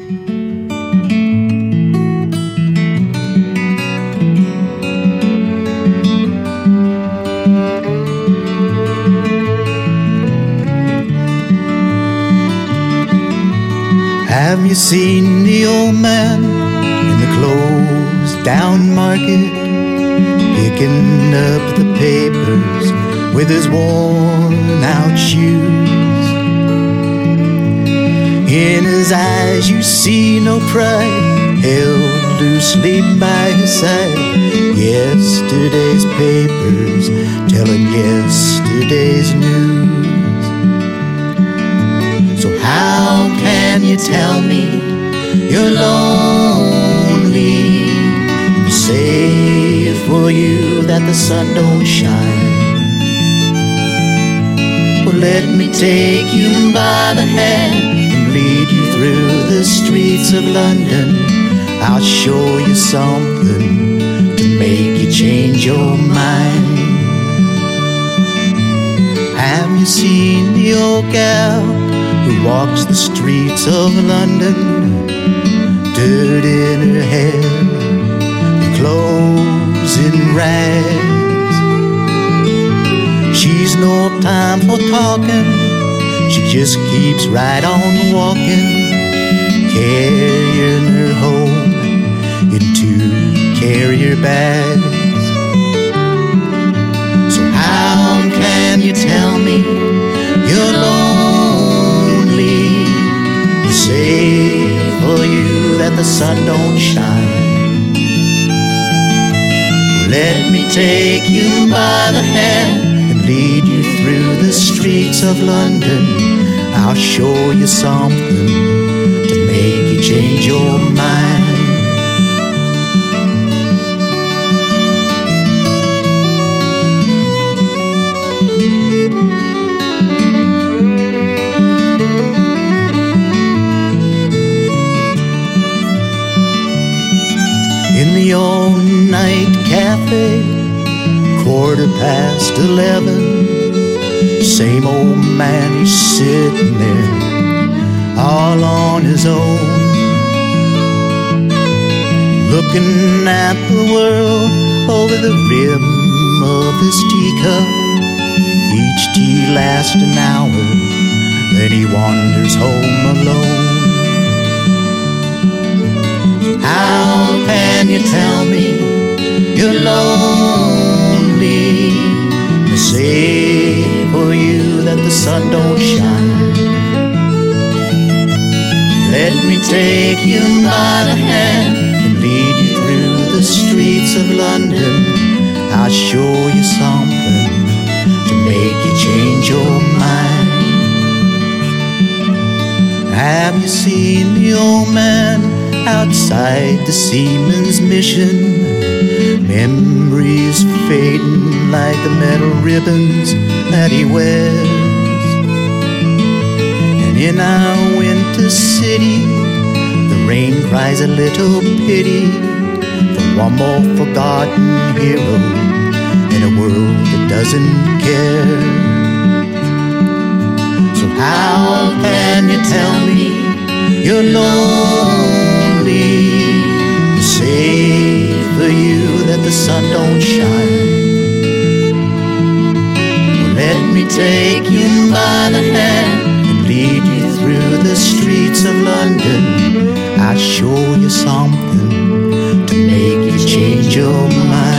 Have you seen the old man in the closed down market, picking up the papers with his worn out shoes? In his eyes you see no pride, held loosely by his side. Yesterday's papers telling yesterday's news. So how can you tell me you're lonely? Say for you that the sun don't shine. Well, let me take you by the hand and lead you through the streets of London. I'll show you something to make you change your mind. Have you seen the old gal who walks the streets of London? Dirt in her hair, her clothes in rags. She's no time for talking, she just keeps right on walking, carrying her home in 2 carrier bags. So how can you tell me you're lonely? Say for you that the sun don't shine. Let me take you by the hand and lead you through the streets of London. I'll show you something to make you change your mind. In the all-night cafe, 11:15, same old man, he's sitting there all on his own, looking at the world over the rim of his teacup. Each tea lasts an hour, then he wanders home alone. How can you tell me you're lonely? Say for you that the sun don't shine. Let me take you by the hand and lead you through the streets of London. I'll show you something to make you change your mind. Have you seen the old man outside the Seaman's Mission? Memories fading like the metal ribbons that he wears. And in our winter city, the rain cries a little pity for one more forgotten hero in a world that doesn't care. So how can you tell me you're lonely? Say for you that the sun don't shine. Well, let me take you by the hand and lead you through the streets of London. I'll show you something to make you change your mind.